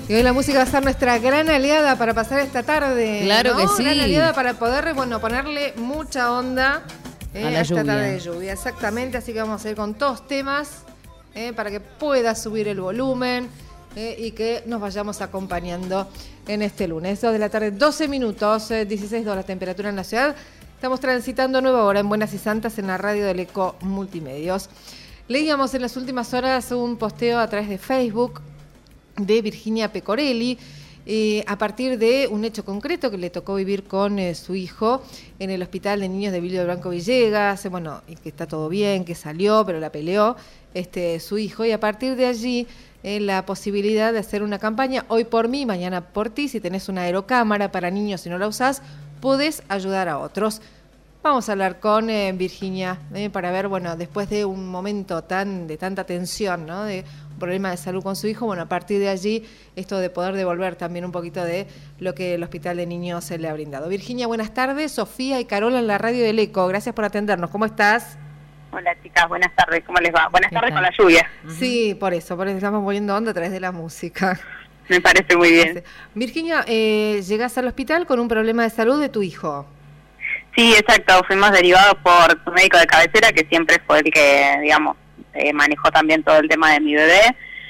Y hoy la música va a ser nuestra gran aliada para pasar esta tarde. Claro, ¿no? Que sí. Gran aliada para poder, ponerle mucha onda a la esta lluvia. tarde de lluvia. Exactamente, así que vamos a ir con todos temas para que pueda subir el volumen y que nos vayamos acompañando en este lunes. 2 de la tarde, 12 minutos, 16 grados la temperatura en la ciudad. Estamos transitando nueva hora en Buenas y Santas en la radio del Eco Multimedios. Leíamos en las últimas horas un posteo a través de Facebook de Virginia Pecorelli, a partir de un hecho concreto que le tocó vivir con su hijo en el Hospital de Niños de Vilio Blanco Villegas, y que está todo bien, que salió, pero la peleó su hijo, y a partir de allí la posibilidad de hacer una campaña, hoy por mí, mañana por ti. Si tenés una aerocámara para niños y no la usás, podés ayudar a otros. Vamos a hablar con Virginia para ver, después de un momento de tanta tensión, ¿no? De un problema de salud con su hijo, a partir de allí, esto de poder devolver también un poquito de lo que el Hospital de Niños se le ha brindado. Virginia, buenas tardes. Sofía y Carola en la radio del Eco. Gracias por atendernos. ¿Cómo estás? Hola chicas, buenas tardes. ¿Cómo les va? Buenas tardes con la lluvia. Sí, por eso estamos poniendo onda a través de la música. Me parece muy bien. Virginia, llegás al hospital con un problema de salud de tu hijo. Sí, exacto. Fuimos derivados por tu médico de cabecera, que siempre fue el que, manejó también todo el tema de mi bebé.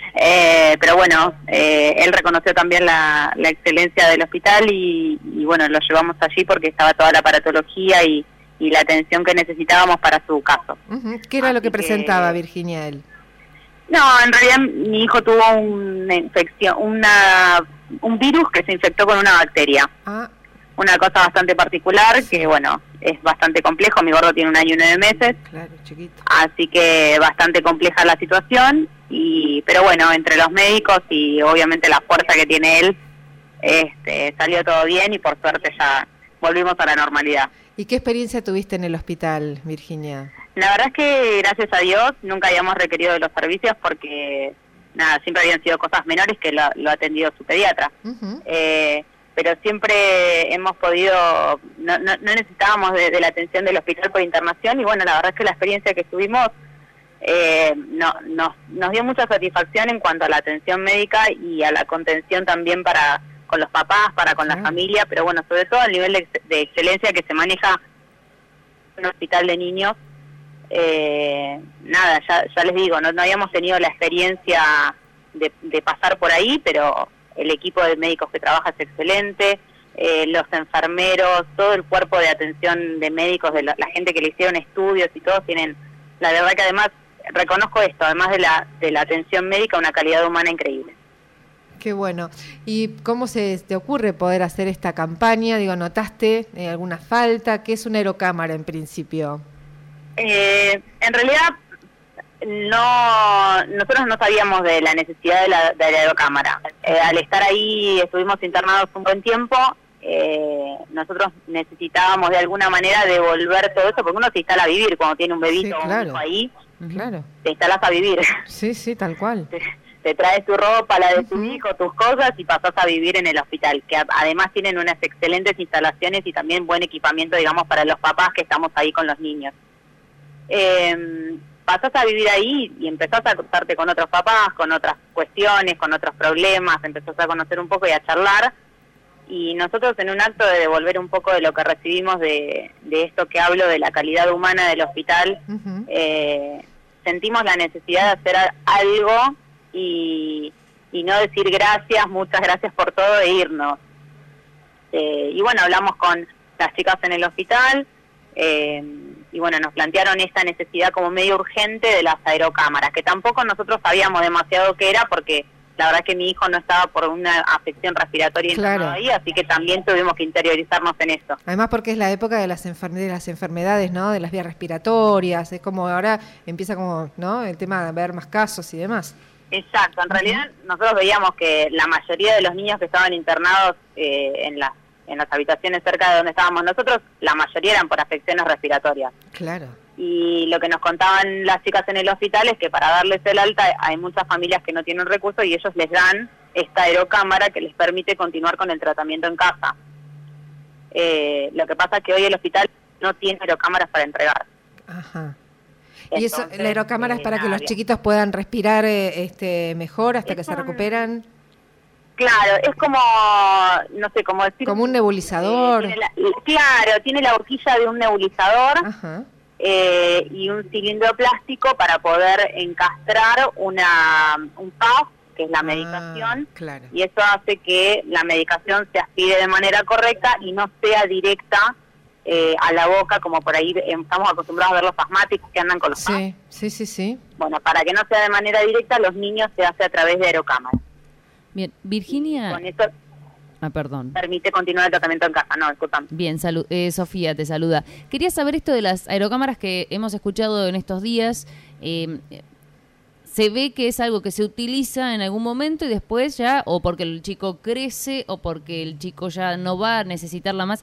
Pero él reconoció también la excelencia del hospital y lo llevamos allí porque estaba toda la aparatología y la atención que necesitábamos para su caso. Uh-huh. ¿Qué era lo que presentaba Virginia él? No, en realidad mi hijo tuvo una infección, un virus que se infectó con una bacteria. Ah. Una cosa bastante particular, que es bastante complejo. Mi gordo tiene 1 año y 9 meses. Claro, chiquito. Así que bastante compleja la situación. Pero entre los médicos y obviamente la fuerza que tiene él, salió todo bien y por suerte ya volvimos a la normalidad. ¿Y qué experiencia tuviste en el hospital, Virginia? La verdad es que gracias a Dios nunca habíamos requerido de los servicios porque siempre habían sido cosas menores que lo ha atendido su pediatra. Uh-huh. Pero siempre hemos podido, no necesitábamos de la atención del hospital por internación y la verdad es que la experiencia que tuvimos nos dio mucha satisfacción en cuanto a la atención médica y a la contención también con los papás, con la familia, pero sobre todo el nivel de excelencia que se maneja en un hospital de niños. Ya les digo, no habíamos tenido la experiencia de pasar por ahí, pero el equipo de médicos que trabaja es excelente, los enfermeros, todo el cuerpo de atención de médicos, de la gente que le hicieron estudios y todos tienen, la verdad que además, reconozco esto, además de la atención médica, una calidad humana increíble. Qué bueno. ¿Y cómo se te ocurre poder hacer esta campaña? ¿Notaste alguna falta? ¿Qué es una aerocámara en principio? En realidad, nosotros no sabíamos de la necesidad de la aerocámara. Al estar ahí, estuvimos internados un buen tiempo, nosotros necesitábamos de alguna manera devolver todo eso, porque uno se instala a vivir cuando tiene un bebito o un hijo ahí, te instalas a vivir. Sí, tal cual. Te traes tu ropa, la de tu hijo, tus cosas y pasás a vivir en el hospital, que además tienen unas excelentes instalaciones y también buen equipamiento, para los papás que estamos ahí con los niños. Pasás a vivir ahí y empezás a cruzarte con otros papás, con otras cuestiones, con otros problemas, empezás a conocer un poco y a charlar. Y nosotros en un acto de devolver un poco de lo que recibimos de esto que hablo, de la calidad humana del hospital, sentimos la necesidad de hacer algo y no decir gracias, muchas gracias por todo e irnos. Hablamos con las chicas en el hospital, nos plantearon esta necesidad como medio urgente de las aerocámaras, que tampoco nosotros sabíamos demasiado qué era, porque la verdad que mi hijo no estaba por una afección respiratoria ahí, así que también tuvimos que interiorizarnos en eso. Además porque es la época de las enfermedades, ¿no? De las vías respiratorias, es como ahora empieza el tema de haber más casos y demás. Exacto, en realidad nosotros veíamos que la mayoría de los niños que estaban internados en las habitaciones cerca de donde estábamos nosotros, la mayoría eran por afecciones respiratorias. Claro. Y lo que nos contaban las chicas en el hospital es que para darles el alta hay muchas familias que no tienen recursos y ellos les dan esta aerocámara que les permite continuar con el tratamiento en casa. Lo que pasa es que hoy el hospital no tiene aerocámaras para entregar. Ajá. ¿Y eso, la aerocámara es para que los chiquitos puedan respirar mejor hasta que se recuperan? Claro, es como, no sé, como decir... Como un nebulizador. Tiene la boquilla de un nebulizador. Ajá. Y un cilindro plástico para poder encastrar un puff, que es la medicación, claro. Y eso hace que la medicación se aspire de manera correcta y no sea directa a la boca, como por ahí estamos acostumbrados a ver los asmáticos que andan con los puffs. Sí. Bueno, para que no sea de manera directa, los niños se hace a través de aerocámara. Bien, Virginia... Con eso perdón. permite continuar el tratamiento en casa, no, disculpame. Bien, Sofía te saluda. Quería saber esto de las aerocámaras que hemos escuchado en estos días. Se ve que es algo que se utiliza en algún momento y después ya, o porque el chico crece, o porque el chico ya no va a necesitarla más,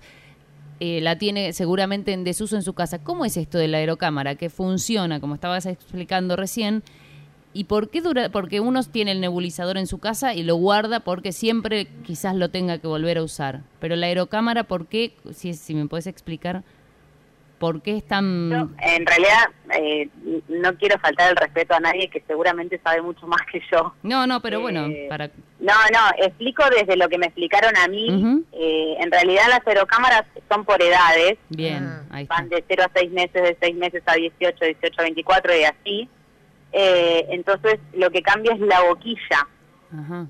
la tiene seguramente en desuso en su casa. ¿Cómo es esto de la aerocámara? Que funciona, como estabas explicando recién. ¿Y por qué dura? Porque uno tiene el nebulizador en su casa y lo guarda porque siempre quizás lo tenga que volver a usar. Pero la aerocámara, ¿por qué? Si me puedes explicar, ¿por qué es tan...? Yo, en realidad, no quiero faltar el respeto a nadie que seguramente sabe mucho más que yo. No, pero bueno, para... No, explico desde lo que me explicaron a mí. Uh-huh. En realidad las aerocámaras son por edades. Bien, ahí está. Van de 0 a 6 meses, de 6 meses a 18, 18 a 24 y así. Entonces lo que cambia es la boquilla. Ajá.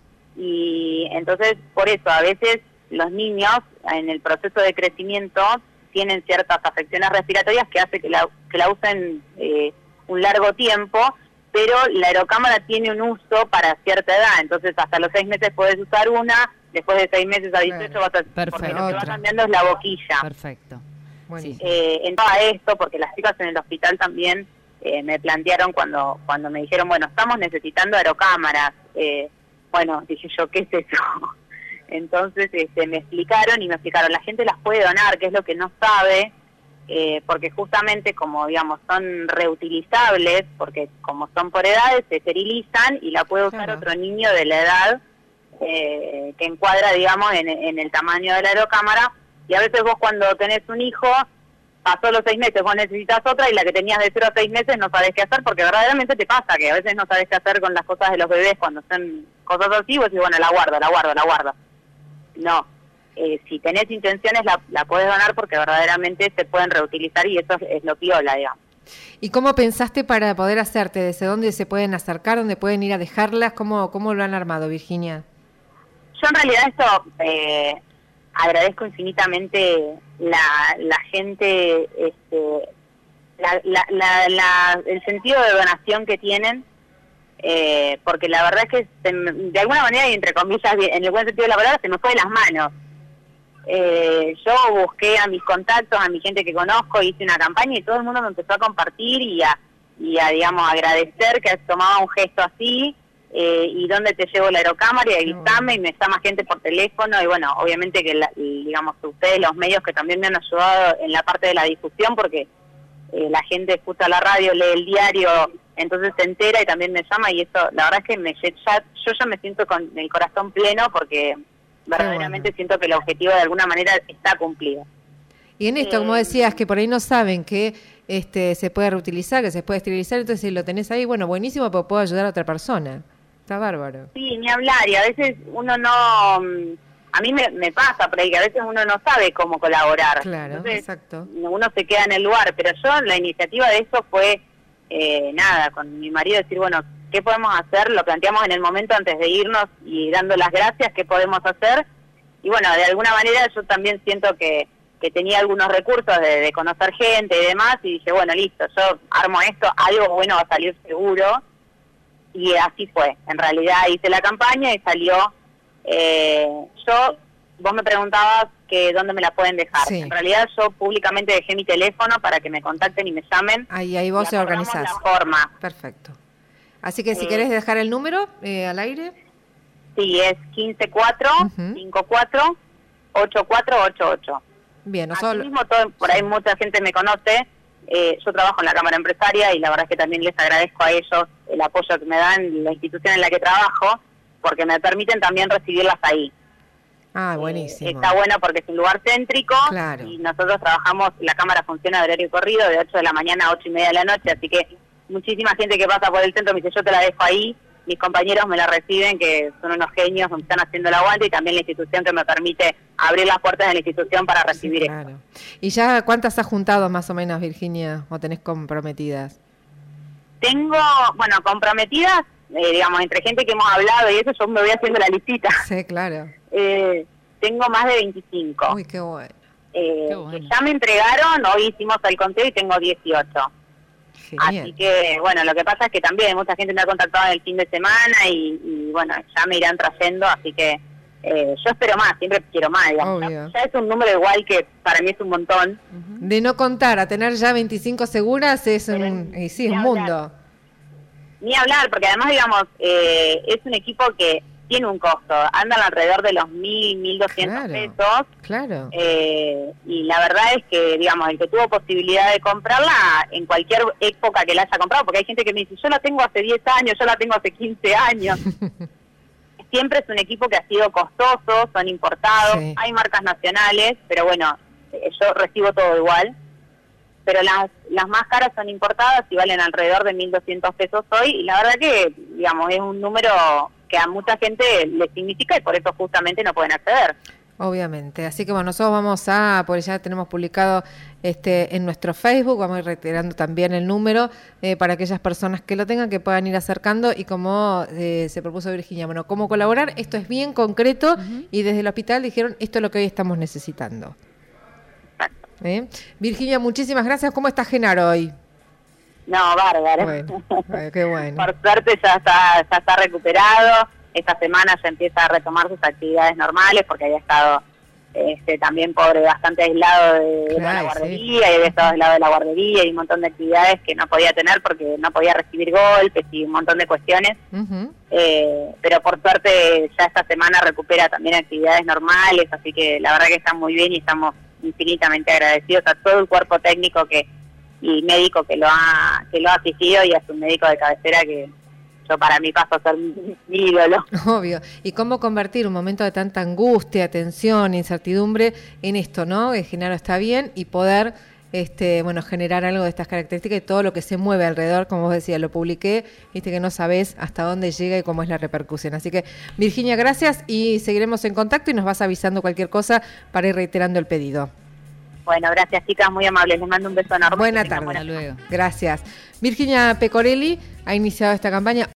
Y entonces por eso a veces los niños en el proceso de crecimiento tienen ciertas afecciones respiratorias que hace que la usen un largo tiempo, pero la aerocámara tiene un uso para cierta edad, entonces hasta los 6 meses puedes usar una, después de 6 meses a 18 vas a... Perfecto. Porque lo que va cambiando es la boquilla. Perfecto. Sí. En todo esto, porque las chicas en el hospital también me plantearon cuando me dijeron, bueno, estamos necesitando aerocámaras. Bueno, dije yo, ¿qué es eso? Entonces me explicaron, la gente las puede donar, que es lo que no sabe, porque justamente como, digamos, son reutilizables, porque como son por edades, se esterilizan y la puede usar otro niño de la edad que encuadra, digamos, en el tamaño de la aerocámara. Y a veces vos cuando tenés un hijo, pasó los 6 meses, vos necesitas otra y la que tenías de 0 a 6 meses no sabés qué hacer, porque verdaderamente te pasa que a veces no sabés qué hacer con las cosas de los bebés cuando son cosas así, vos decís, bueno, la guardo. No, si tenés intenciones la podés donar porque verdaderamente se pueden reutilizar y eso es lo piola, digamos. ¿Y cómo pensaste para poder hacerte? ¿Desde dónde se pueden acercar? ¿Dónde pueden ir a dejarlas? ¿Cómo lo han armado, Virginia? Yo en realidad esto... agradezco infinitamente la gente, el sentido de donación que tienen, porque la verdad es que de alguna manera, y entre comillas, en el buen sentido de la palabra, se me fue de las manos. Yo busqué a mis contactos, a mi gente que conozco, hice una campaña y todo el mundo me empezó a compartir y a digamos, agradecer que tomaba un gesto así. Y dónde te llevo la aerocámara y avísame, y me llama gente por teléfono, y bueno, obviamente que digamos ustedes, los medios que también me han ayudado en la parte de la difusión, porque la gente escucha la radio, lee el diario, entonces se entera y también me llama, y eso la verdad es que yo ya me siento con el corazón pleno, porque verdaderamente siento que el objetivo de alguna manera está cumplido. Y en esto, como decías, que por ahí no saben que se puede reutilizar, que se puede esterilizar, entonces si lo tenés ahí, bueno, buenísimo, porque puedo ayudar a otra persona. Está bárbaro. Sí, ni hablar, y a veces uno no... A mí me pasa por ahí que a veces uno no sabe cómo colaborar. Claro, entonces, exacto. Uno se queda en el lugar, pero yo, la iniciativa de eso fue, con mi marido decir, bueno, ¿qué podemos hacer? Lo planteamos en el momento antes de irnos y dando las gracias, ¿qué podemos hacer? Y bueno, de alguna manera yo también siento que tenía algunos recursos de conocer gente y demás, y dije, bueno, listo, yo armo esto, algo bueno va a salir seguro. Y así fue. En realidad hice la campaña y salió. Vos me preguntabas que dónde me la pueden dejar. Sí. En realidad yo públicamente dejé mi teléfono para que me contacten y me llamen. Ahí vos se organizás. La forma. Perfecto. Así que si querés dejar el número al aire. Sí, es 154-54-8488. Bien, Así mismo, por ahí mucha gente me conoce. Yo trabajo en la Cámara Empresaria y la verdad es que también les agradezco a ellos el apoyo que me dan, la institución en la que trabajo, porque me permiten también recibirlas ahí. Ah, buenísimo. Está bueno porque es un lugar céntrico, claro. Y nosotros trabajamos, la Cámara funciona de horario corrido de 8 de la mañana a 8:30 de la noche, así que muchísima gente que pasa por el centro me dice, yo te la dejo ahí, mis compañeros me la reciben, que son unos genios, me están haciendo el aguante, y también la institución que me permite abrir las puertas de la institución para recibir esto. ¿Y ya cuántas has juntado más o menos, Virginia, o tenés comprometidas? Tengo, bueno, comprometidas, digamos, entre gente que hemos hablado y eso, yo me voy haciendo la listita. Sí, claro. Tengo más de 25. Uy, qué bueno. Qué bueno. Que ya me entregaron, hoy hicimos el conteo y tengo 18. Genial. Así que, bueno, lo que pasa es que también mucha gente me ha contactado en el fin de semana y bueno, ya me irán trayendo, así que yo espero más, siempre quiero más, digamos. Obvio. Ya es un número igual que para mí es un montón. De no contar a tener ya 25 seguras es un mundo. Ni hablar, porque además, digamos, es un equipo que tiene un costo, andan alrededor de los 1.000, 1.200 pesos. Claro. Y la verdad es que, digamos, el que tuvo posibilidad de comprarla en cualquier época que la haya comprado, porque hay gente que me dice, yo la tengo hace 10 años, yo la tengo hace 15 años. Siempre es un equipo que ha sido costoso, son importados, sí. Hay marcas nacionales, pero bueno, yo recibo todo igual. Pero las más caras son importadas y valen alrededor de 1.200 pesos hoy, y la verdad que, digamos, es un número que a mucha gente le significa y por eso justamente no pueden acceder. Obviamente, así que bueno, nosotros vamos a, por ya tenemos publicado en nuestro Facebook, vamos a ir reiterando también el número para aquellas personas que lo tengan, que puedan ir acercando, y como se propuso Virginia, bueno, cómo colaborar, esto es bien concreto, y desde el hospital dijeron, esto es lo que hoy estamos necesitando. Virginia, muchísimas gracias. ¿Cómo está Genaro hoy? No, bárbaro. Bueno, qué bueno. Por suerte ya está recuperado. Esta semana ya empieza a retomar sus actividades normales, porque había estado también pobre, bastante aislado de la guardería, sí. Y había estado aislado de la guardería y un montón de actividades que no podía tener porque no podía recibir golpes y un montón de cuestiones. Pero por suerte ya esta semana recupera también actividades normales, así que la verdad que está muy bien y estamos infinitamente agradecidos a todo el cuerpo técnico y médico que lo ha asistido, y a su médico de cabecera, que yo para mí paso a ser mi ídolo. Obvio. ¿Y cómo convertir un momento de tanta angustia, tensión, incertidumbre en esto, ¿no? Que Genaro está bien y poder generar algo de estas características y todo lo que se mueve alrededor, como vos decías, lo publiqué, viste que no sabés hasta dónde llega y cómo es la repercusión. Así que, Virginia, gracias, y seguiremos en contacto y nos vas avisando cualquier cosa para ir reiterando el pedido. Bueno, gracias, chicas, muy amables. Les mando un beso enorme. Buena tarde. Hasta luego. Gracias. Virginia Pecorelli ha iniciado esta campaña.